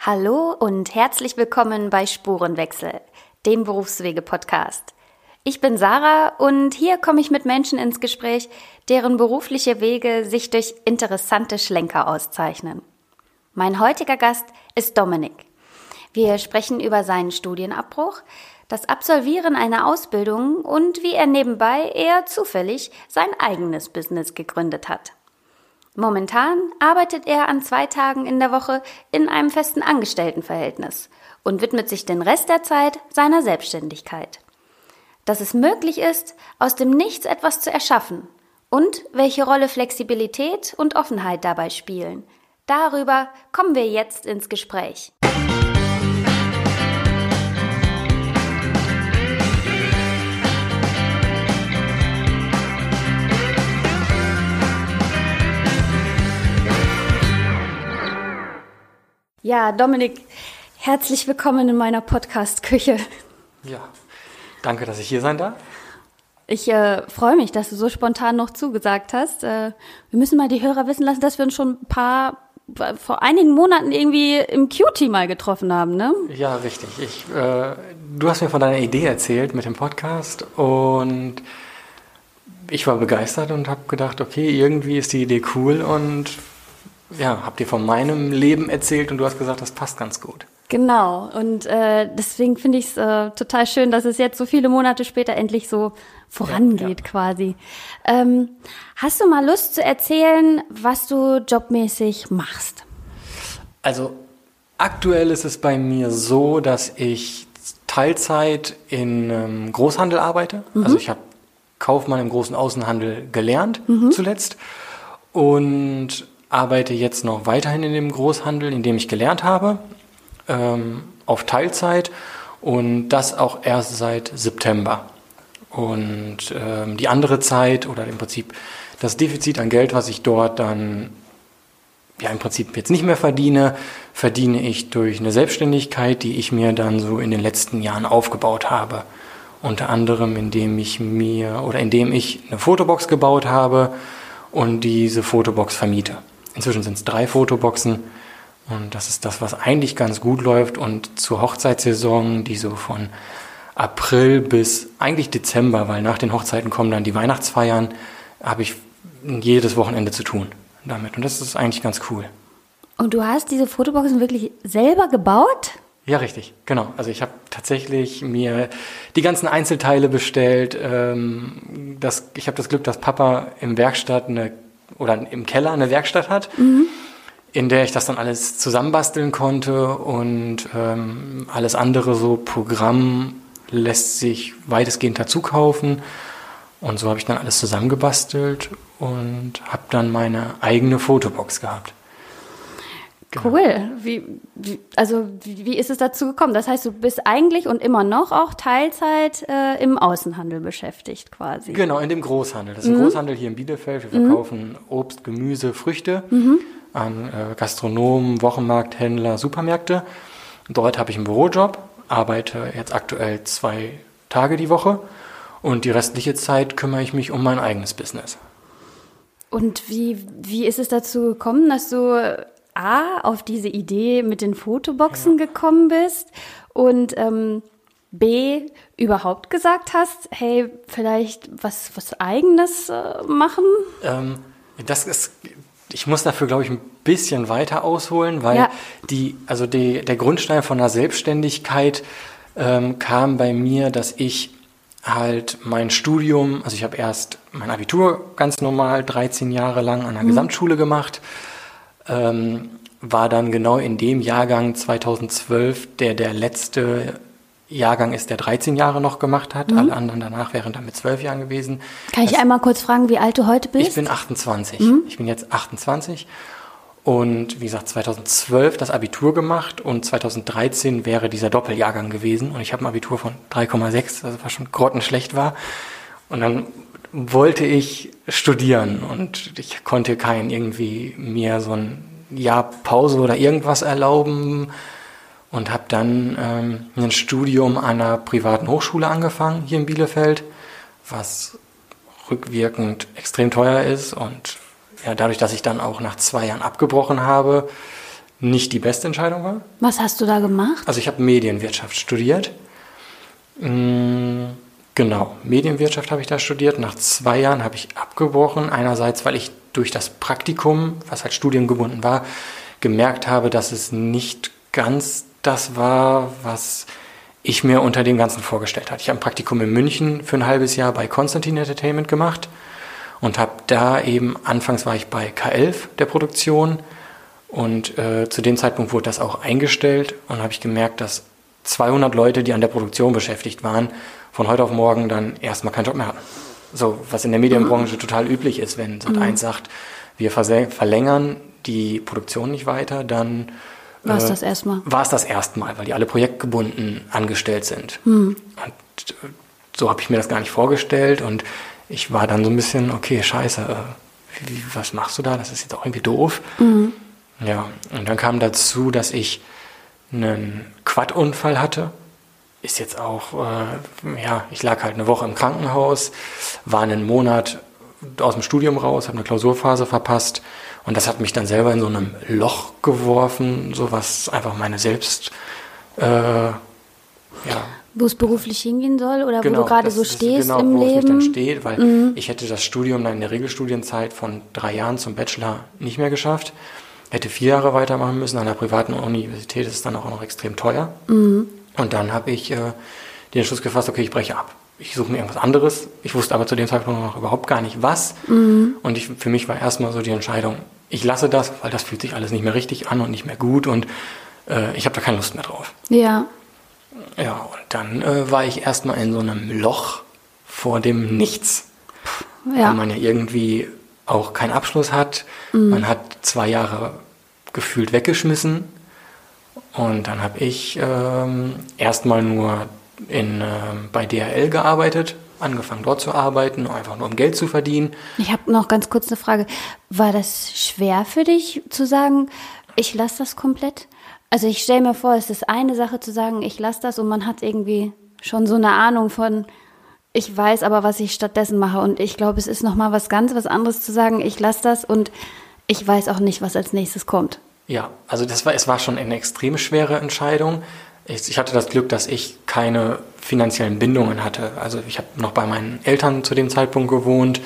Hallo und herzlich willkommen bei Spurenwechsel, dem Berufswege-Podcast. Ich bin Sarah und hier komme ich mit Menschen ins Gespräch, deren berufliche Wege sich durch interessante Schlenker auszeichnen. Mein heutiger Gast ist Dominik. Wir sprechen über seinen Studienabbruch, das Absolvieren einer Ausbildung und wie er nebenbei eher zufällig sein eigenes Business gegründet hat. Momentan arbeitet er an 2 Tagen in der Woche in einem festen Angestelltenverhältnis und widmet sich den Rest der Zeit seiner Selbstständigkeit. Dass es möglich ist, aus dem Nichts etwas zu erschaffen und welche Rolle Flexibilität und Offenheit dabei spielen, darüber kommen wir jetzt ins Gespräch. Ja, Dominik, herzlich willkommen in meiner Podcast-Küche. Ja, danke, dass ich hier sein darf. Ich freue mich, dass du so spontan noch zugesagt hast. Wir müssen mal die Hörer wissen lassen, dass wir uns schon vor einigen Monaten irgendwie im Cutie mal getroffen haben, ne? Ja, richtig. Du hast mir von deiner Idee erzählt mit dem Podcast und ich war begeistert und habe gedacht, okay, irgendwie ist die Idee cool und ja, hab dir von meinem Leben erzählt und du hast gesagt, das passt ganz gut. Genau, und deswegen finde ich es total schön, dass es jetzt so viele Monate später endlich so vorangeht quasi. Hast du mal Lust zu erzählen, was du jobmäßig machst? Also aktuell ist es bei mir so, dass ich Teilzeit in Großhandel arbeite. Also ich habe Kaufmann im großen Außenhandel gelernt zuletzt und arbeite jetzt noch weiterhin in dem Großhandel, in dem ich gelernt habe, auf Teilzeit und das auch erst seit September. Und die andere Zeit oder im Prinzip das Defizit an Geld, was ich dort dann ja im Prinzip jetzt nicht mehr verdiene ich durch eine Selbstständigkeit, die ich mir dann so in den letzten Jahren aufgebaut habe. Unter anderem, indem ich eine Fotobox gebaut habe und diese Fotobox vermiete. Inzwischen sind es 3 Fotoboxen und das ist das, was eigentlich ganz gut läuft. Und zur Hochzeitssaison, die so von April bis eigentlich Dezember, weil nach den Hochzeiten kommen dann die Weihnachtsfeiern, habe ich jedes Wochenende zu tun damit. Und das ist eigentlich ganz cool. Und du hast diese Fotoboxen wirklich selber gebaut? Ja, richtig, genau. Also ich habe tatsächlich mir die ganzen Einzelteile bestellt. Ich habe das Glück, dass Papa im Keller eine Werkstatt hat, in der ich das dann alles zusammenbasteln konnte und alles andere, so Programm lässt sich weitestgehend dazu kaufen und so habe ich dann alles zusammengebastelt und habe dann meine eigene Fotobox gehabt. Genau. Cool. Wie ist es dazu gekommen? Das heißt, du bist eigentlich und immer noch auch Teilzeit im Außenhandel beschäftigt quasi. Genau, in dem Großhandel. Das ist ein Großhandel hier in Bielefeld. Wir verkaufen Obst, Gemüse, Früchte an Gastronomen, Wochenmarkthändler, Supermärkte. Dort habe ich einen Bürojob, arbeite jetzt aktuell 2 Tage die Woche und die restliche Zeit kümmere ich mich um mein eigenes Business. Und wie ist es dazu gekommen, dass du auf diese Idee mit den Fotoboxen gekommen bist und B, überhaupt gesagt hast, hey, vielleicht was Eigenes machen? Ich muss dafür, glaube ich, ein bisschen weiter ausholen, weil der Grundstein von der Selbstständigkeit kam bei mir, dass ich halt mein Studium, also ich habe erst mein Abitur ganz normal 13 Jahre lang an der Gesamtschule gemacht, war dann genau in dem Jahrgang 2012, der letzte Jahrgang ist, der 13 Jahre noch gemacht hat. Alle anderen danach wären dann mit 12 Jahren gewesen. Kann ich einmal kurz fragen, wie alt du heute bist? Ich bin 28. Ich bin jetzt 28. Und wie gesagt, 2012 das Abitur gemacht und 2013 wäre dieser Doppeljahrgang gewesen. Und ich habe ein Abitur von 3,6, also was schon grottenschlecht war. Und dann wollte ich studieren und ich konnte irgendwie mir so ein Jahr Pause oder irgendwas erlauben und habe dann ein Studium an einer privaten Hochschule angefangen hier in Bielefeld, was rückwirkend extrem teuer ist und ja, dadurch, dass ich dann auch nach 2 Jahren abgebrochen habe, nicht die beste Entscheidung war. Was hast du da gemacht? Also ich habe Medienwirtschaft studiert. Genau, Medienwirtschaft habe ich da studiert. Nach 2 Jahren habe ich abgebrochen. Einerseits, weil ich durch das Praktikum, was halt studiengebunden war, gemerkt habe, dass es nicht ganz das war, was ich mir unter dem Ganzen vorgestellt hatte. Ich habe ein Praktikum in München für ein halbes Jahr bei Constantin Entertainment gemacht und habe da eben, anfangs war ich bei K11 der Produktion und zu dem Zeitpunkt wurde das auch eingestellt und habe ich gemerkt, dass 200 Leute, die an der Produktion beschäftigt waren, von heute auf morgen dann erstmal keinen Job mehr hatten. So, was in der Medienbranche total üblich ist, wenn Sat.1 sagt, wir verlängern die Produktion nicht weiter, dann war es das erstmal? War es das erstmal, weil die alle projektgebunden angestellt sind. Und so habe ich mir das gar nicht vorgestellt und ich war dann so ein bisschen, okay, scheiße, was machst du da? Das ist jetzt auch irgendwie doof. Ja, und dann kam dazu, dass ich einen Quad-Unfall hatte. Ist jetzt auch, ich lag halt eine Woche im Krankenhaus, war einen Monat aus dem Studium raus, habe eine Klausurphase verpasst und das hat mich dann selber in so einem Loch geworfen, so was einfach meine wo es beruflich hingehen soll oder genau, wo du gerade so stehst genau, im wo Leben? Ich dann stehe, weil ich hätte das Studium dann in der Regelstudienzeit von 3 Jahren zum Bachelor nicht mehr geschafft. Hätte 4 Jahre weitermachen müssen. An der privaten Universität ist es dann auch noch extrem teuer. Und dann habe ich den Entschluss gefasst, okay, ich breche ab. Ich suche mir irgendwas anderes. Ich wusste aber zu dem Zeitpunkt noch überhaupt gar nicht was. Und für mich war erstmal so die Entscheidung, ich lasse das, weil das fühlt sich alles nicht mehr richtig an und nicht mehr gut und ich habe da keine Lust mehr drauf. Ja. Ja, und dann war ich erstmal in so einem Loch vor dem Nichts. Ja. Weil man ja irgendwie auch keinen Abschluss hat. Man hat 2 Jahre gefühlt weggeschmissen. Und dann habe ich erstmal nur bei DHL gearbeitet, angefangen dort zu arbeiten, einfach nur um Geld zu verdienen. Ich habe noch ganz kurz eine Frage. War das schwer für dich zu sagen, ich lasse das komplett? Also ich stelle mir vor, es ist eine Sache zu sagen, ich lasse das und man hat irgendwie schon so eine Ahnung von, ich weiß aber, was ich stattdessen mache. Und ich glaube, es ist nochmal was anderes zu sagen, ich lasse das und ich weiß auch nicht, was als nächstes kommt. Ja, also es war schon eine extrem schwere Entscheidung. Ich hatte das Glück, dass ich keine finanziellen Bindungen hatte. Also ich habe noch bei meinen Eltern zu dem Zeitpunkt gewohnt.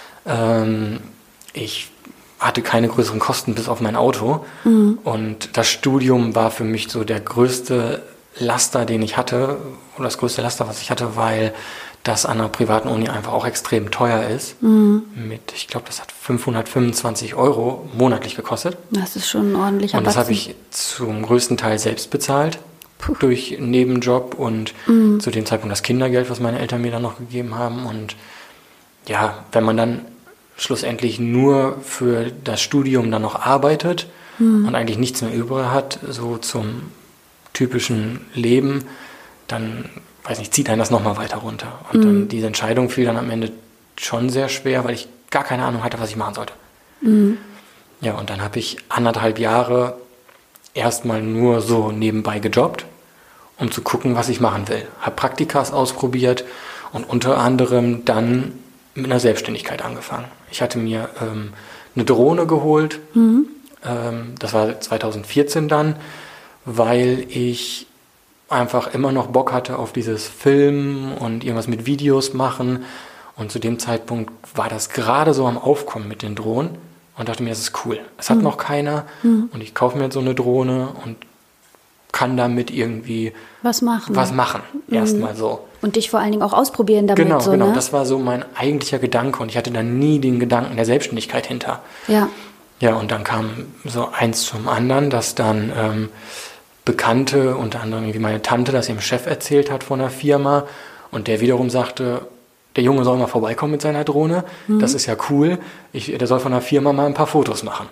Ich hatte keine größeren Kosten bis auf mein Auto. Und das Studium war für mich so der größte Laster, den ich hatte. Oder das größte Laster, was ich hatte, weil das an einer privaten Uni einfach auch extrem teuer ist. Ich glaube, das hat 525 € monatlich gekostet. Das ist schon ein ordentlicher Und das Batzen. habe ich zum größten Teil selbst bezahlt. Durch einen Nebenjob und zu dem Zeitpunkt das Kindergeld, was meine Eltern mir dann noch gegeben haben. Und ja, wenn man dann schlussendlich nur für das Studium dann noch arbeitet und eigentlich nichts mehr übrig hat, so zum typischen Leben, dann, weiß nicht, zieht einen das nochmal weiter runter. Und dann diese Entscheidung fiel dann am Ende schon sehr schwer, weil ich gar keine Ahnung hatte, was ich machen sollte. Ja, und dann habe ich 1,5 Jahre erstmal nur so nebenbei gejobbt, um zu gucken, was ich machen will. Habe Praktikas ausprobiert und unter anderem dann mit einer Selbstständigkeit angefangen. Ich hatte mir eine Drohne geholt, das war 2014 dann, weil ich einfach immer noch Bock hatte auf dieses Filmen und irgendwas mit Videos machen. Und zu dem Zeitpunkt war das gerade so am Aufkommen mit den Drohnen und dachte mir, das ist cool. Es hat noch keiner und ich kaufe mir jetzt so eine Drohne und kann damit irgendwie was machen. Erstmal so. Und dich vor allen Dingen auch ausprobieren damit. Genau, Ne? das war so mein eigentlicher Gedanke und ich hatte da nie den Gedanken der Selbstständigkeit hinter. Ja. Ja, und dann kam so eins zum anderen, dass dann Bekannte, unter anderem wie meine Tante, das ihrem Chef erzählt hat von der Firma und der wiederum sagte, der Junge soll mal vorbeikommen mit seiner Drohne, das ist ja cool, der soll von der Firma mal ein paar Fotos machen.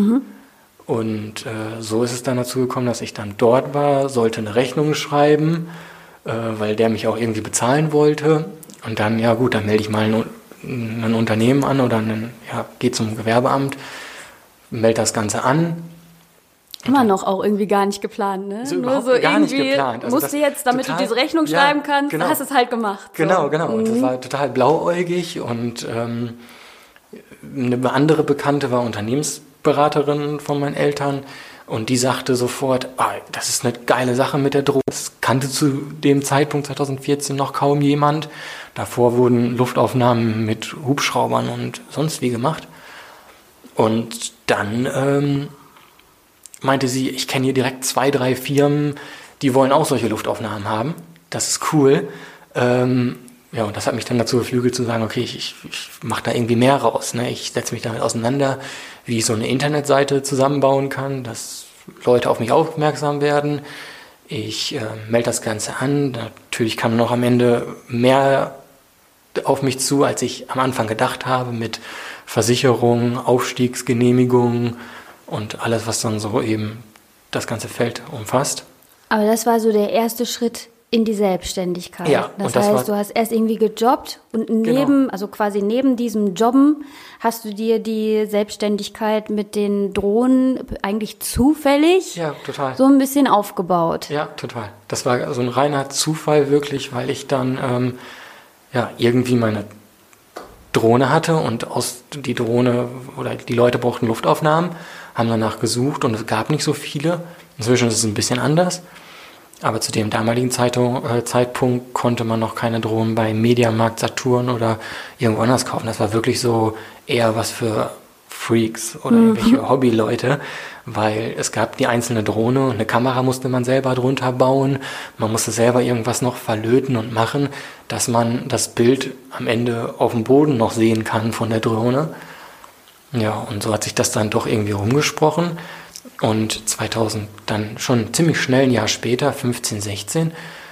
Und so ist es dann dazu gekommen, dass ich dann dort war, sollte eine Rechnung schreiben, weil der mich auch irgendwie bezahlen wollte. Und dann, ja gut, dann melde ich mal ein Unternehmen an oder gehe zum Gewerbeamt, melde das Ganze an. Immer noch auch irgendwie gar nicht geplant, ne? So nur so gar nicht geplant. Also musst du jetzt, damit du diese Rechnung schreiben kannst, genau. Hast du es halt gemacht. So. Genau. Und das war total blauäugig und eine andere Bekannte war Unternehmensberaterin von meinen Eltern Und die sagte sofort, das ist eine geile Sache mit der Drohne. Das kannte zu dem Zeitpunkt 2014 noch kaum jemand. Davor wurden Luftaufnahmen mit Hubschraubern und sonst wie gemacht. Und dann meinte sie, ich kenne hier direkt 2, 3 Firmen, die wollen auch solche Luftaufnahmen haben. Das ist cool. Ja, und das hat mich dann dazu beflügelt zu sagen, okay, ich mache da irgendwie mehr raus. Ne? Ich setze mich damit auseinander, wie ich so eine Internetseite zusammenbauen kann, dass Leute auf mich aufmerksam werden. Ich melde das Ganze an. Natürlich kam noch am Ende mehr auf mich zu, als ich am Anfang gedacht habe, mit Versicherung, Aufstiegsgenehmigung und alles, was dann so eben das ganze Feld umfasst. Aber das war so der erste Schritt in die Selbstständigkeit. Ja, das heißt, du hast erst irgendwie gejobbt und also quasi neben diesem Jobben hast du dir die Selbstständigkeit mit den Drohnen eigentlich zufällig so ein bisschen aufgebaut. Ja, total. Das war so ein reiner Zufall wirklich, weil ich dann irgendwie meine Drohne hatte und die Drohne oder die Leute brauchten Luftaufnahmen, haben danach gesucht und es gab nicht so viele. Inzwischen ist es ein bisschen anders. Aber zu dem damaligen Zeitpunkt konnte man noch keine Drohnen bei Mediamarkt, Saturn oder irgendwo anders kaufen. Das war wirklich so eher was für Freaks oder irgendwelche Hobbyleute, weil es gab die einzelne Drohne und eine Kamera musste man selber drunter bauen. Man musste selber irgendwas noch verlöten und machen, dass man das Bild am Ende auf dem Boden noch sehen kann von der Drohne. Ja, und so hat sich das dann doch irgendwie rumgesprochen. Und 2000, dann schon ziemlich schnell ein Jahr später, 15, 16,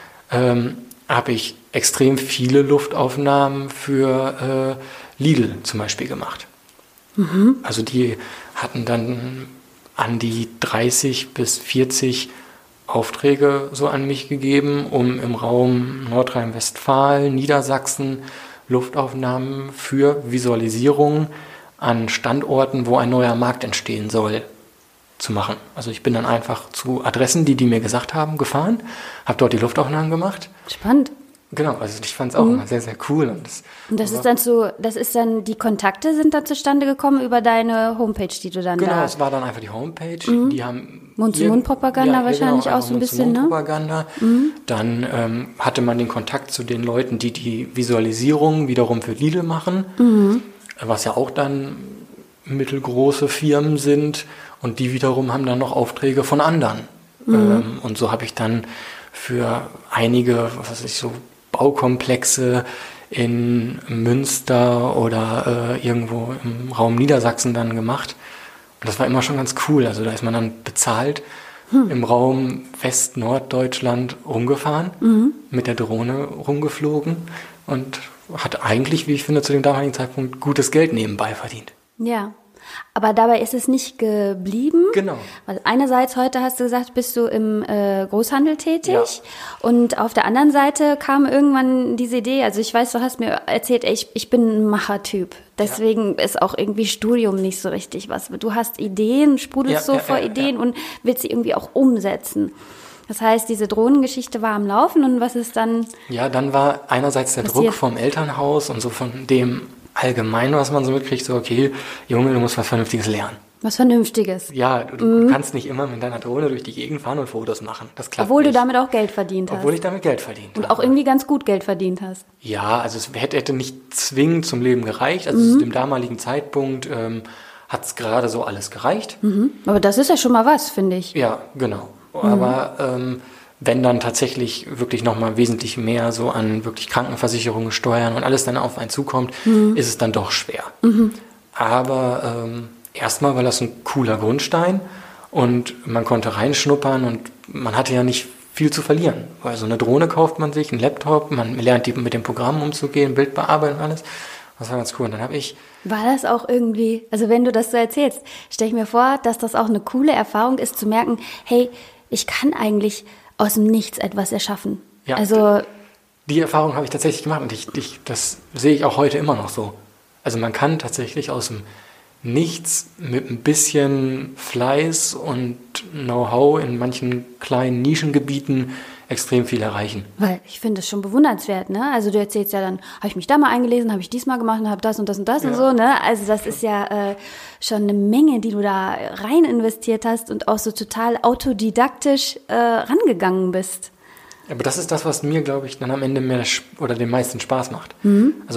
habe ich extrem viele Luftaufnahmen für Lidl zum Beispiel gemacht. Mhm. Also die hatten dann an die 30 bis 40 Aufträge so an mich gegeben, um im Raum Nordrhein-Westfalen, Niedersachsen Luftaufnahmen für Visualisierung an Standorten, wo ein neuer Markt entstehen soll, zu machen. Also ich bin dann einfach zu Adressen, die mir gesagt haben, gefahren, habe dort die Luftaufnahmen gemacht. Spannend. Genau, also ich fand es auch immer sehr, sehr cool. Und das ist dann, die Kontakte sind dann zustande gekommen über deine Homepage, die du dann Genau, es war dann einfach die Homepage. Die haben Mund-zu-Mund-Propaganda wahrscheinlich auch so ein bisschen, ne? Mund-zu-Mund-Propaganda. Dann hatte man den Kontakt zu den Leuten, die die Visualisierung wiederum für Lidl machen, was ja auch dann mittelgroße Firmen sind. Und die wiederum haben dann noch Aufträge von anderen. Und so habe ich dann für einige, so Baukomplexe in Münster oder irgendwo im Raum Niedersachsen dann gemacht. Und das war immer schon ganz cool. Also da ist man dann bezahlt im Raum West-Norddeutschland rumgefahren, mit der Drohne rumgeflogen und hat eigentlich, wie ich finde, zu dem damaligen Zeitpunkt gutes Geld nebenbei verdient. Ja. Aber dabei ist es nicht geblieben. Genau. Weil einerseits, heute hast du gesagt, bist du im Großhandel tätig. Ja. Und auf der anderen Seite kam irgendwann diese Idee, also ich weiß, du hast mir erzählt, ich bin ein Machertyp. Deswegen ist auch irgendwie Studium nicht so richtig was. Du hast Ideen, sprudelst vor Ideen und willst sie irgendwie auch umsetzen. Das heißt, diese Drohnengeschichte war am Laufen und was ist dann? Ja, dann war einerseits der Druck vom Elternhaus und so von dem allgemein, was man so mitkriegt, so okay, Junge, du musst was Vernünftiges lernen. Was Vernünftiges? Ja, du kannst nicht immer mit deiner Drohne durch die Gegend fahren und Fotos machen. Das klappt Obwohl nicht. Du damit auch Geld verdient hast. Obwohl ich damit Geld verdient habe. Und auch irgendwie ganz gut Geld verdient hast. Ja, also es hätte nicht zwingend zum Leben gereicht. Also zu dem damaligen Zeitpunkt hat es gerade so alles gereicht. Aber das ist ja schon mal was, finde ich. Ja, genau. Aber wenn dann tatsächlich wirklich nochmal wesentlich mehr so an wirklich Krankenversicherungen, Steuern und alles dann auf einen zukommt, ist es dann doch schwer. Aber erstmal war das ein cooler Grundstein und man konnte reinschnuppern und man hatte ja nicht viel zu verlieren. Weil so eine Drohne kauft man sich, einen Laptop, man lernt mit dem Programm umzugehen, Bild bearbeiten und alles. Das war ganz cool. Und dann habe ich... War das auch irgendwie, also wenn du das so erzählst, stelle ich mir vor, dass das auch eine coole Erfahrung ist, zu merken, hey, ich kann eigentlich aus dem Nichts etwas erschaffen. Ja, also die Erfahrung habe ich tatsächlich gemacht und das sehe ich auch heute immer noch so. Also man kann tatsächlich aus dem Nichts mit ein bisschen Fleiß und Know-how in manchen kleinen Nischengebieten extrem viel erreichen. Weil ich finde das schon bewundernswert, ne? Also du erzählst ja dann, habe ich mich da mal eingelesen, habe ich diesmal gemacht und habe das und das und das und so, ne? Also das ist ja schon eine Menge, die du da rein investiert hast und auch so total autodidaktisch rangegangen bist. Aber das ist das, was mir, glaube ich, dann am Ende den meisten Spaß macht. Also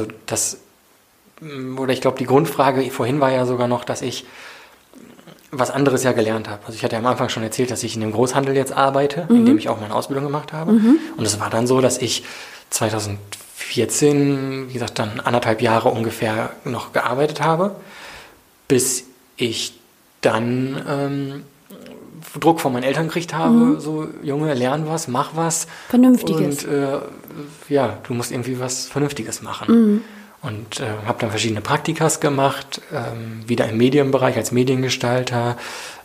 ich glaube, die Grundfrage vorhin war ja sogar noch, dass ich was anderes ja gelernt habe. Also ich hatte ja am Anfang schon erzählt, dass ich in dem Großhandel jetzt arbeite, in dem ich auch meine Ausbildung gemacht habe. Und es war dann so, dass ich 2014, wie gesagt, dann 1,5 Jahre ungefähr noch gearbeitet habe, bis ich dann Druck von meinen Eltern gekriegt habe, so, Junge, lern was, mach was. Vernünftiges. Und du musst irgendwie was Vernünftiges machen. Und habe dann verschiedene Praktikas gemacht, wieder im Medienbereich als Mediengestalter,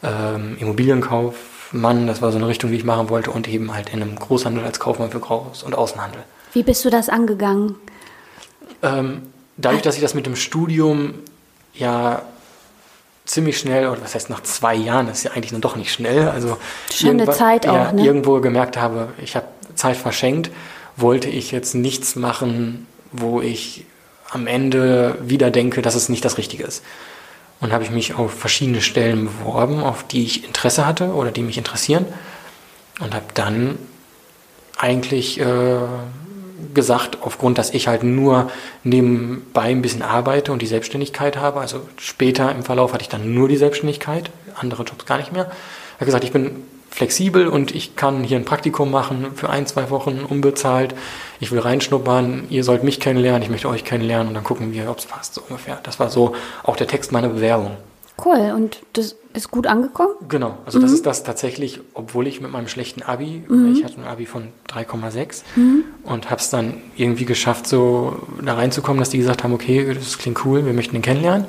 Immobilienkaufmann, das war so eine Richtung, die ich machen wollte, und eben halt in einem Großhandel als Kaufmann für Groß- und Außenhandel. Wie bist du das angegangen? Dadurch, dass ich das mit dem Studium ja ziemlich schnell, oder was heißt nach 2 Jahren, das ist ja eigentlich dann doch nicht schnell, also schon eine Zeit auch, ne? Irgendwo gemerkt habe, ich habe Zeit verschenkt, wollte ich jetzt nichts machen, wo ich am Ende wieder denke, dass es nicht das Richtige ist. Und habe ich mich auf verschiedene Stellen beworben, auf die ich Interesse hatte oder die mich interessieren. Und habe dann eigentlich gesagt, aufgrund, dass ich halt nur nebenbei ein bisschen arbeite und die Selbstständigkeit habe, also später im Verlauf hatte ich dann nur die Selbstständigkeit, andere Jobs gar nicht mehr. Ich habe gesagt, ich bin flexibel und ich kann hier ein Praktikum machen für 1-2 Wochen unbezahlt. Ich will reinschnuppern, ihr sollt mich kennenlernen, ich möchte euch kennenlernen und dann gucken wir, ob es passt, so ungefähr. Das war so auch der Text meiner Bewerbung. Cool, und das ist gut angekommen? Genau, also das ist das tatsächlich, obwohl ich mit meinem schlechten Abi, ich hatte ein Abi von 3,6 und habe es dann irgendwie geschafft, so da reinzukommen, dass die gesagt haben, okay, das klingt cool, wir möchten ihn kennenlernen.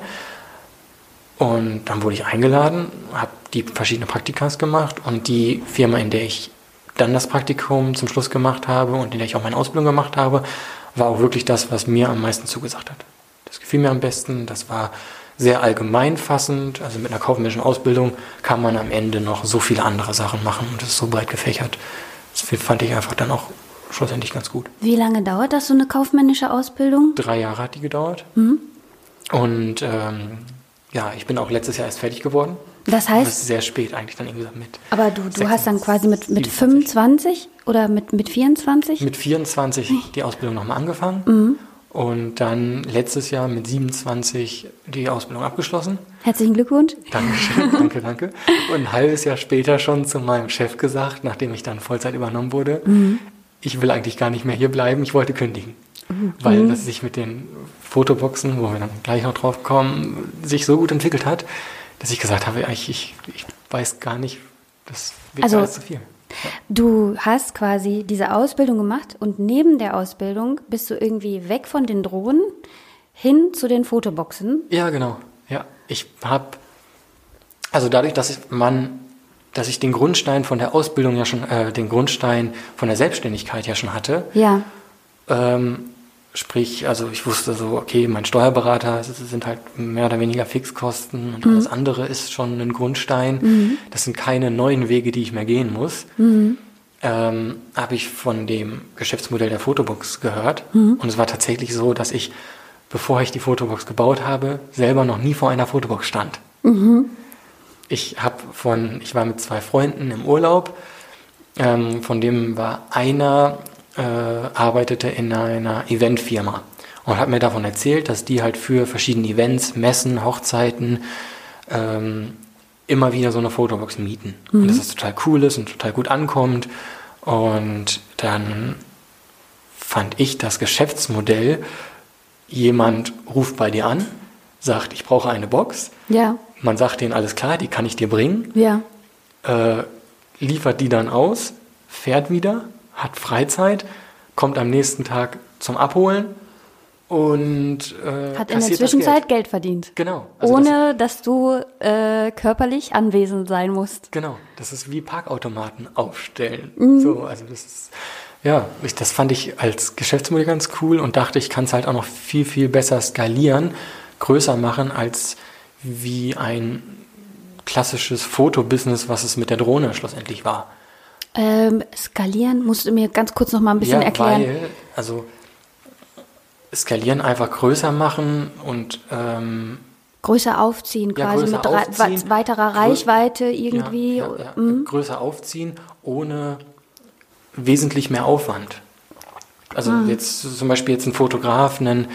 Und dann wurde ich eingeladen, habe die verschiedenen Praktikas gemacht und die Firma, in der ich dann das Praktikum zum Schluss gemacht habe und in der ich auch meine Ausbildung gemacht habe, war auch wirklich das, was mir am meisten zugesagt hat. Das gefiel mir am besten, das war sehr allgemeinfassend, also mit einer kaufmännischen Ausbildung kann man am Ende noch so viele andere Sachen machen und es ist so breit gefächert. Das fand ich einfach dann auch schlussendlich ganz gut. Wie lange dauert das, so eine kaufmännische Ausbildung? 3 Jahre hat die gedauert. Und ich bin auch letztes Jahr erst fertig geworden. Das heißt? Das ist sehr spät eigentlich dann irgendwie mit. Aber du hast dann quasi mit 25 oder mit 24? Mit 24 die Ausbildung nochmal angefangen und dann letztes Jahr mit 27 die Ausbildung abgeschlossen. Herzlichen Glückwunsch. Dankeschön, danke. Und ein halbes Jahr später schon zu meinem Chef gesagt, nachdem ich dann Vollzeit übernommen wurde, ich will eigentlich gar nicht mehr hier bleiben, ich wollte kündigen. Weil das sich mit den Fotoboxen, wo wir dann gleich noch drauf kommen, sich so gut entwickelt hat, dass ich gesagt habe, ich weiß gar nicht, das wird alles zu viel. Ja. Du hast quasi diese Ausbildung gemacht und neben der Ausbildung bist du irgendwie weg von den Drohnen hin zu den Fotoboxen. Ja, genau. Ja, ich habe, also dadurch, dass ich den Grundstein von der Ausbildung ja schon, den Grundstein von der Selbstständigkeit ja schon hatte. Ja. Sprich, also ich wusste so, okay, mein Steuerberater, das sind halt mehr oder weniger Fixkosten und alles andere ist schon ein Grundstein. Das sind keine neuen Wege, die ich mehr gehen muss. Habe ich von dem Geschäftsmodell der Fotobox gehört. Und es war tatsächlich so, dass ich, bevor ich die Fotobox gebaut habe, selber noch nie vor einer Fotobox stand. Ich war mit 2 Freunden im Urlaub, von dem war einer, arbeitete in einer Eventfirma und hat mir davon erzählt, dass die halt für verschiedene Events, Messen, Hochzeiten immer wieder so eine Fotobox mieten. Und dass das total cool ist und total gut ankommt. Und dann fand ich das Geschäftsmodell, jemand ruft bei dir an, sagt, ich brauche eine Box. Ja. Man sagt denen, alles klar, die kann ich dir bringen. Ja. Liefert die dann aus, fährt wieder, hat Freizeit, kommt am nächsten Tag zum Abholen und hat in der Zwischenzeit Geld verdient. Genau. Also ohne, dass du körperlich anwesend sein musst. Genau. Das ist wie Parkautomaten aufstellen. So, also das ist, das fand ich als Geschäftsmodell ganz cool und dachte, ich kann es halt auch noch viel, viel besser skalieren, größer machen als wie ein klassisches Fotobusiness, was es mit der Drohne schlussendlich war. Skalieren, musst du mir ganz kurz noch mal ein bisschen erklären. Also skalieren, einfach größer machen und größer aufziehen quasi, größer mit weiterer Reichweite irgendwie. Größer aufziehen, ohne wesentlich mehr Aufwand. Also jetzt zum Beispiel ein Fotograf, einen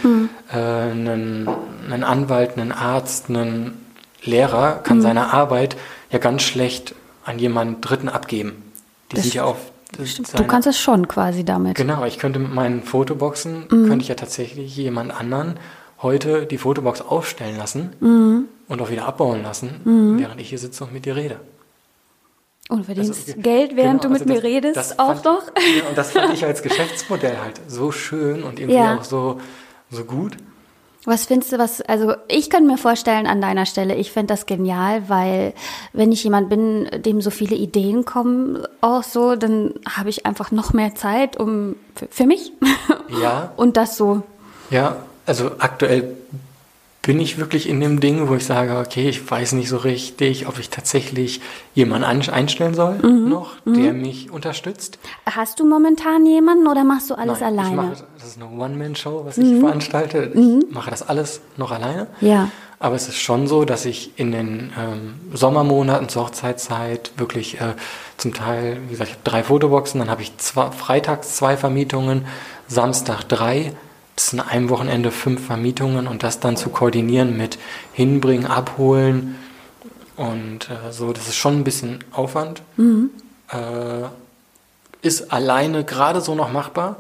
Anwalt, einen Arzt, einen Lehrer kann seine Arbeit ja ganz schlecht an jemanden Dritten abgeben. Die sieht ja auf. Du kannst es schon quasi damit. Genau, ich könnte mit meinen Fotoboxen, könnte ich ja tatsächlich jemand anderen heute die Fotobox aufstellen lassen und auch wieder abbauen lassen, während ich hier sitze und mit dir rede. Und verdienst Geld, während du mit mir redest, auch noch? Ja, und das fand ich als Geschäftsmodell halt so schön und irgendwie auch so gut. Was findest du, also ich könnte mir vorstellen an deiner Stelle, ich fände das genial, weil wenn ich jemand bin, dem so viele Ideen kommen, auch so, dann habe ich einfach noch mehr Zeit für mich. Ja. Und das so. Ja, also aktuell bin ich wirklich in dem Ding, wo ich sage, okay, ich weiß nicht so richtig, ob ich tatsächlich jemanden einstellen soll der mich unterstützt. Hast du momentan jemanden oder machst du alles alleine? Das ist eine One-Man-Show, was ich veranstalte. Ich mache das alles noch alleine. Ja. Aber es ist schon so, dass ich in den Sommermonaten zur Hochzeitszeit wirklich zum Teil, wie gesagt, ich habe 3 Fotoboxen, dann habe ich freitags 2 Vermietungen, Samstag 3. Das sind an einem Wochenende 5 Vermietungen und das dann zu koordinieren mit Hinbringen, Abholen und so, das ist schon ein bisschen Aufwand. Ist alleine gerade so noch machbar,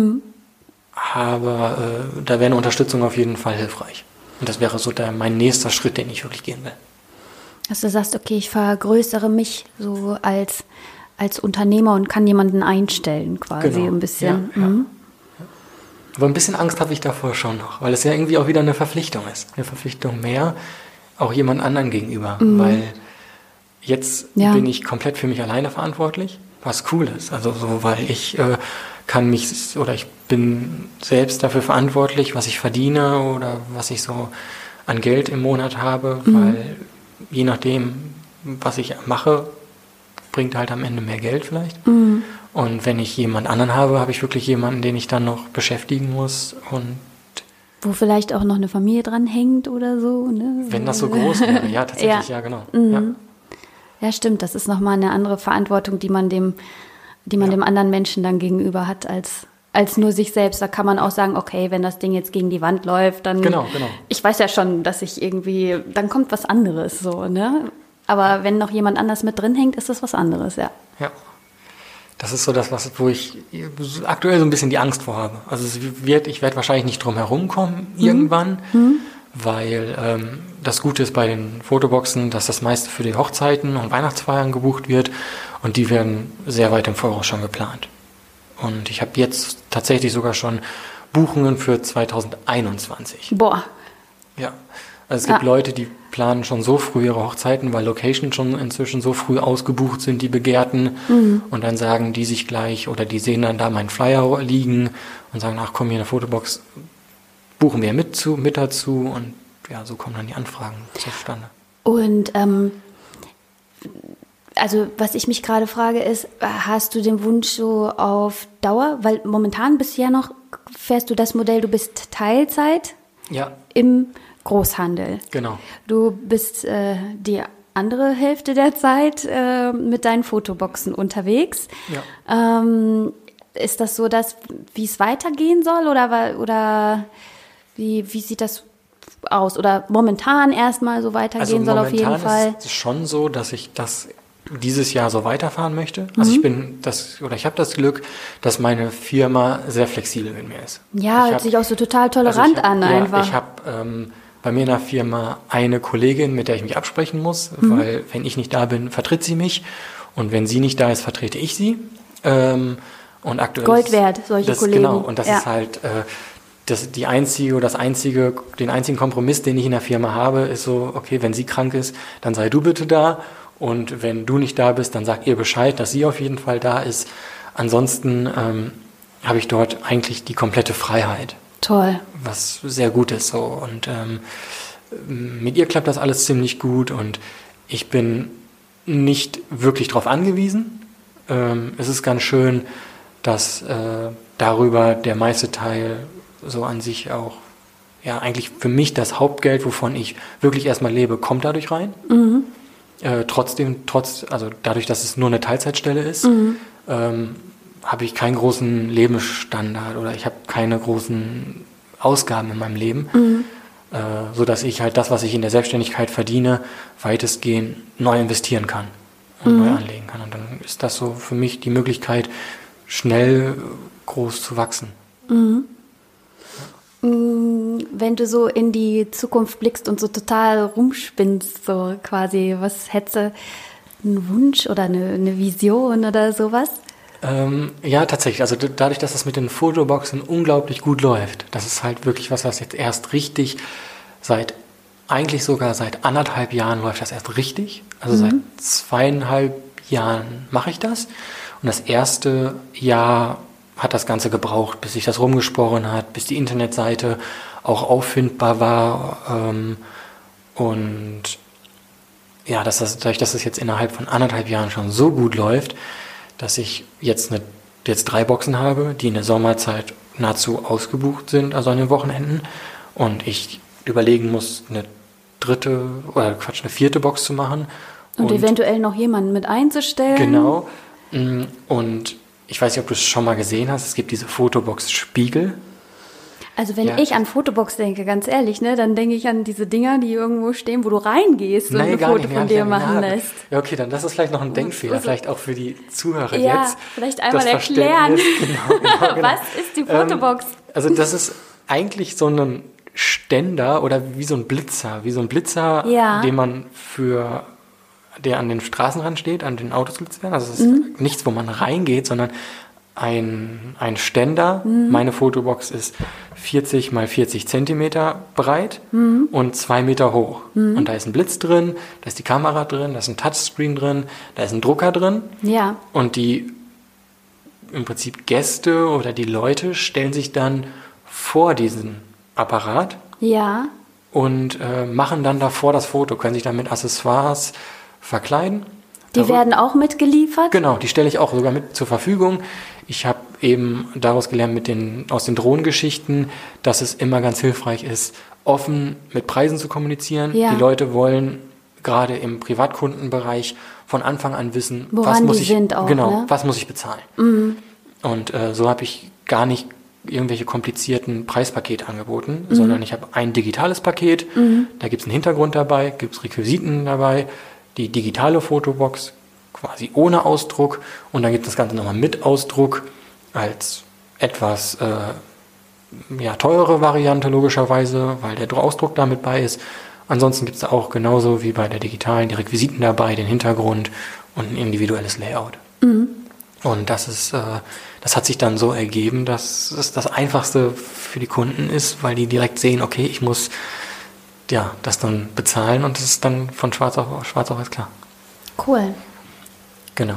aber da wäre eine Unterstützung auf jeden Fall hilfreich. Und das wäre so mein nächster Schritt, den ich wirklich gehen will. Dass du sagst, okay, ich vergrößere mich so als Unternehmer und kann jemanden einstellen quasi ein bisschen. Ja. Aber ein bisschen Angst habe ich davor schon noch, weil es ja irgendwie auch wieder eine Verpflichtung ist. Eine Verpflichtung mehr, auch jemand anderen gegenüber. Weil jetzt bin ich komplett für mich alleine verantwortlich, was cool ist. Also so, weil ich ich bin selbst dafür verantwortlich, was ich verdiene oder was ich so an Geld im Monat habe, weil je nachdem, was ich mache, bringt halt am Ende mehr Geld vielleicht. Und wenn ich jemand anderen habe, habe ich wirklich jemanden, den ich dann noch beschäftigen muss. Und wo vielleicht auch noch eine Familie dran hängt oder so. Ne? Wenn das so groß wäre, ja, tatsächlich, ja genau. Ja, stimmt, das ist nochmal eine andere Verantwortung, die man dem anderen Menschen dann gegenüber hat, als nur sich selbst. Da kann man auch sagen, okay, wenn das Ding jetzt gegen die Wand läuft, dann... Genau. Ich weiß ja schon, dass ich irgendwie... Dann kommt was anderes so, ne? Aber wenn noch jemand anders mit drin hängt, ist das was anderes, ja. Ja. Das ist so das, wo ich aktuell so ein bisschen die Angst vor habe. Also ich werde wahrscheinlich nicht drum herum kommen irgendwann, weil das Gute ist bei den Fotoboxen, dass das meiste für die Hochzeiten und Weihnachtsfeiern gebucht wird und die werden sehr weit im Voraus schon geplant. Und ich habe jetzt tatsächlich sogar schon Buchungen für 2021. Boah. Ja. Also es gibt Leute, die planen schon so früh ihre Hochzeiten, weil Locations schon inzwischen so früh ausgebucht sind, die begehrten. Und dann sagen die sich gleich, oder die sehen dann da meinen Flyer liegen und sagen, ach komm, hier eine Fotobox, buchen wir mit dazu. Und ja, so kommen dann die Anfragen zustande. Und also was ich mich gerade frage ist, hast du den Wunsch so auf Dauer? Weil momentan bisher noch fährst du das Modell, du bist Teilzeit im Großhandel. Genau. Du bist die andere Hälfte der Zeit mit deinen Fotoboxen unterwegs. Ja. Ist das so, wie es weitergehen soll oder wie sieht das aus? Oder momentan erstmal so weitergehen soll auf jeden Fall? Momentan ist es schon so, dass ich das dieses Jahr so weiterfahren möchte. Also ich habe das Glück, dass meine Firma sehr flexibel mit mir ist. Ja, hört sich auch so total tolerant an einfach. Ich habe bei mir in der Firma eine Kollegin, mit der ich mich absprechen muss, weil wenn ich nicht da bin, vertritt sie mich und wenn sie nicht da ist, vertrete ich sie. Und aktuell Gold wert, solche Kollegen. Genau, und das ist halt den einzigen Kompromiss, den ich in der Firma habe, ist so, okay, wenn sie krank ist, dann sei du bitte da und wenn du nicht da bist, dann sag ihr Bescheid, dass sie auf jeden Fall da ist. Ansonsten habe ich dort eigentlich die komplette Freiheit. Toll. Was sehr gut ist so. Und mit ihr klappt das alles ziemlich gut und ich bin nicht wirklich darauf angewiesen, Es ist ganz schön, dass darüber der meiste Teil so an sich auch, ja, eigentlich für mich das Hauptgeld, wovon ich wirklich erstmal lebe, kommt dadurch rein. Also dadurch, dass es nur eine Teilzeitstelle ist, habe ich keinen großen Lebensstandard oder ich habe keine großen Ausgaben in meinem Leben, sodass ich halt das, was ich in der Selbstständigkeit verdiene, weitestgehend neu investieren kann und neu anlegen kann. Und dann ist das so für mich die Möglichkeit, schnell groß zu wachsen. Wenn du so in die Zukunft blickst und so total rumspinnst, so quasi, was hättest du, einen Wunsch oder eine Vision oder sowas? Ja, tatsächlich. Also dadurch, dass es mit den Fotoboxen unglaublich gut läuft, das ist halt wirklich was jetzt erst richtig eigentlich sogar seit 1,5 Jahren läuft das erst richtig. Also seit 2,5 Jahren mache ich das. Und das erste Jahr hat das Ganze gebraucht, bis sich das rumgesprochen hat, bis die Internetseite auch auffindbar war. Und ja, dadurch, dass es jetzt innerhalb von 1,5 Jahren schon so gut läuft, dass ich jetzt 3 Boxen habe, die in der Sommerzeit nahezu ausgebucht sind, also an den Wochenenden. Und ich überlegen muss, eine 4. Box zu machen. Und eventuell noch jemanden mit einzustellen. Genau. Und ich weiß nicht, ob du es schon mal gesehen hast, es gibt diese Fotobox Spiegel. Also wenn ich an Fotobox denke, ganz ehrlich, ne, dann denke ich an diese Dinger, die irgendwo stehen, wo du reingehst und ein Foto von dir machen lässt. Ja, okay, dann das ist vielleicht noch ein Denkfehler, vielleicht auch für die Zuhörer jetzt. Ja, vielleicht einmal erklären. Genau. Was ist die Fotobox? Also das ist eigentlich so ein Ständer oder wie so ein Blitzer, den man der an den Straßenrand steht, an den Autos geblitzt werden. Also es ist nichts, wo man reingeht, sondern ein Ständer. Meine Fotobox ist 40 mal 40 Zentimeter breit und 2 Meter hoch. Und da ist ein Blitz drin, da ist die Kamera drin, da ist ein Touchscreen drin, da ist ein Drucker drin. Ja. Und die im Prinzip Gäste oder die Leute stellen sich dann vor diesen Apparat und machen dann davor das Foto, können sich dann mit Accessoires verkleiden. Die werden auch mitgeliefert? Genau, die stelle ich auch sogar mit zur Verfügung. Ich habe eben daraus gelernt aus den Drohnengeschichten, dass es immer ganz hilfreich ist, offen mit Preisen zu kommunizieren. Ja. Die Leute wollen gerade im Privatkundenbereich von Anfang an wissen, was muss ich bezahlen. Und so habe ich gar nicht irgendwelche komplizierten Preispakete angeboten, sondern ich habe ein digitales Paket, da gibt es einen Hintergrund dabei, gibt es Requisiten dabei, die digitale Fotobox quasi ohne Ausdruck und dann gibt es das Ganze nochmal mit Ausdruck als etwas teurere Variante logischerweise, weil der Ausdruck damit bei ist. Ansonsten gibt es da auch genauso wie bei der digitalen die Requisiten dabei, den Hintergrund und ein individuelles Layout. Und das hat sich dann so ergeben, dass es das Einfachste für die Kunden ist, weil die direkt sehen, okay, ich muss das dann bezahlen und das ist dann von schwarz auf weiß klar. Cool. Genau.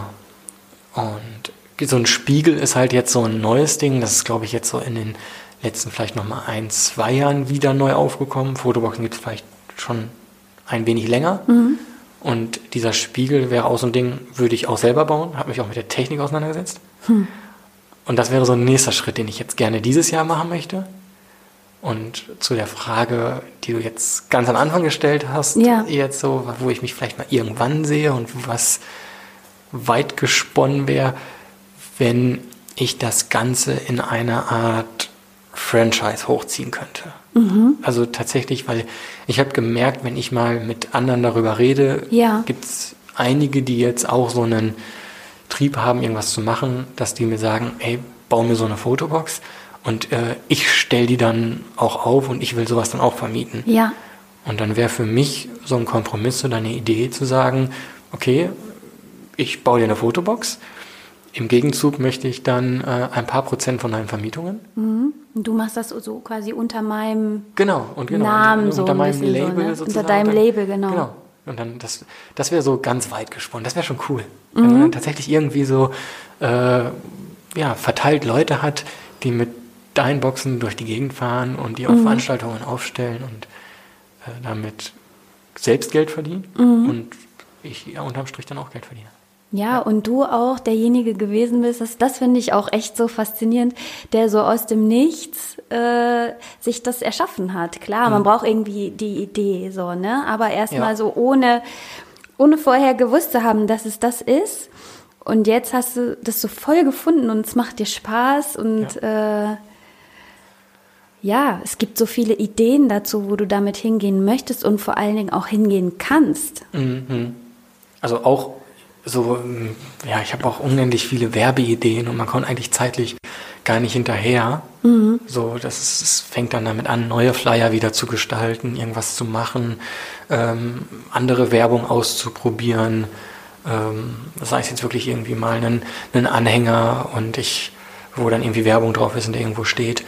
Und so ein Spiegel ist halt jetzt so ein neues Ding, das ist, glaube ich, jetzt so in den letzten vielleicht nochmal 1-2 Jahren wieder neu aufgekommen. Fotoboxen gibt es vielleicht schon ein wenig länger. Und dieser Spiegel wäre auch so ein Ding, würde ich auch selber bauen, habe mich auch mit der Technik auseinandergesetzt. Und das wäre so ein nächster Schritt, den ich jetzt gerne dieses Jahr machen möchte. Und zu der Frage, die du jetzt ganz am Anfang gestellt hast, jetzt so, wo ich mich vielleicht mal irgendwann sehe und was weit gesponnen wäre, wenn ich das Ganze in einer Art Franchise hochziehen könnte. Also tatsächlich, weil ich habe gemerkt, wenn ich mal mit anderen darüber rede, gibt es einige, die jetzt auch so einen Trieb haben, irgendwas zu machen, dass die mir sagen, ey, bau mir so eine Fotobox und ich stelle die dann auch auf und ich will sowas dann auch vermieten. Ja. Und dann wäre für mich so ein Kompromiss oder eine Idee zu sagen, okay, ich baue dir eine Fotobox, im Gegenzug möchte ich dann ein paar Prozent von deinen Vermietungen. Und du machst das so quasi unter meinem unter Namen, so meinem Label so, ne? sozusagen. Unter deinem Label, genau. Und dann, das wäre so ganz weit gesponnen. Das wäre schon cool. Wenn man dann tatsächlich irgendwie so verteilt Leute hat, die mit deinen Boxen durch die Gegend fahren und die auf Veranstaltungen aufstellen und damit selbst Geld verdienen und ich unterm Strich dann auch Geld verdiene. Ja, und du auch derjenige gewesen bist, das finde ich auch echt so faszinierend, der so aus dem Nichts sich das erschaffen hat. Klar, man braucht irgendwie die Idee, so, ne? Aber erstmal so ohne vorher gewusst zu haben, dass es das ist. Und jetzt hast du das so voll gefunden und es macht dir Spaß und es gibt so viele Ideen dazu, wo du damit hingehen möchtest und vor allen Dingen auch hingehen kannst. Also auch so, ich habe auch unendlich viele Werbeideen und man kommt eigentlich zeitlich gar nicht hinterher. So, es fängt dann damit an, neue Flyer wieder zu gestalten, irgendwas zu machen, andere Werbung auszuprobieren. Sei es jetzt wirklich irgendwie mal einen Anhänger wo dann irgendwie Werbung drauf ist und der irgendwo steht.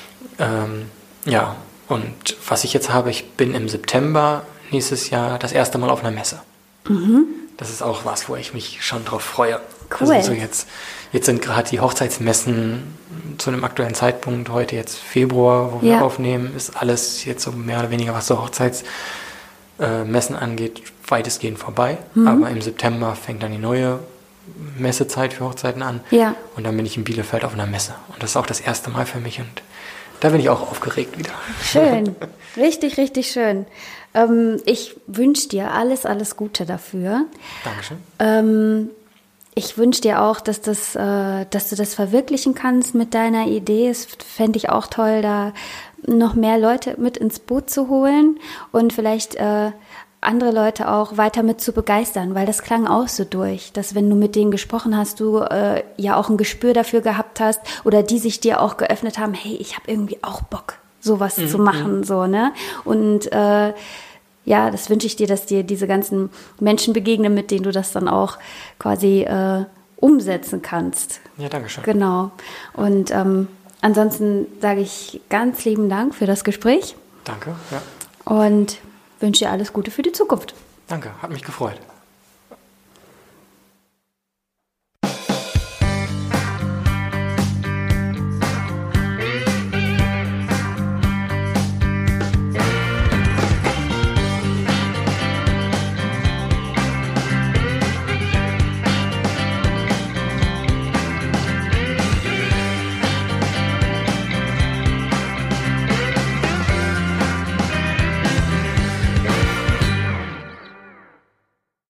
Und was ich jetzt habe, ich bin im September nächstes Jahr das erste Mal auf einer Messe. Das ist auch was, wo ich mich schon drauf freue. Cool. Also jetzt sind gerade die Hochzeitsmessen zu einem aktuellen Zeitpunkt, heute jetzt Februar, wo wir aufnehmen, ist alles jetzt so mehr oder weniger, was so Hochzeitsmessen angeht, weitestgehend vorbei. Aber im September fängt dann die neue Messezeit für Hochzeiten an. Ja. Und dann bin ich in Bielefeld auf einer Messe. Und das ist auch das erste Mal für mich und da bin ich auch aufgeregt wieder. Schön. Richtig, richtig schön. Ich wünsche dir alles Gute dafür. Dankeschön. Ich wünsche dir auch, dass du das verwirklichen kannst mit deiner Idee. Es fände ich auch toll, da noch mehr Leute mit ins Boot zu holen und vielleicht andere Leute auch weiter mit zu begeistern, weil das klang auch so durch, dass wenn du mit denen gesprochen hast, du ja auch ein Gespür dafür gehabt hast oder die sich dir auch geöffnet haben, hey, ich habe irgendwie auch Bock, sowas zu machen, so, ne? Und das wünsche ich dir, dass dir diese ganzen Menschen begegnen, mit denen du das dann auch quasi umsetzen kannst. Ja, danke schön. Genau. Und ansonsten sage ich ganz lieben Dank für das Gespräch. Danke, ja. Und wünsche dir alles Gute für die Zukunft. Danke, hat mich gefreut.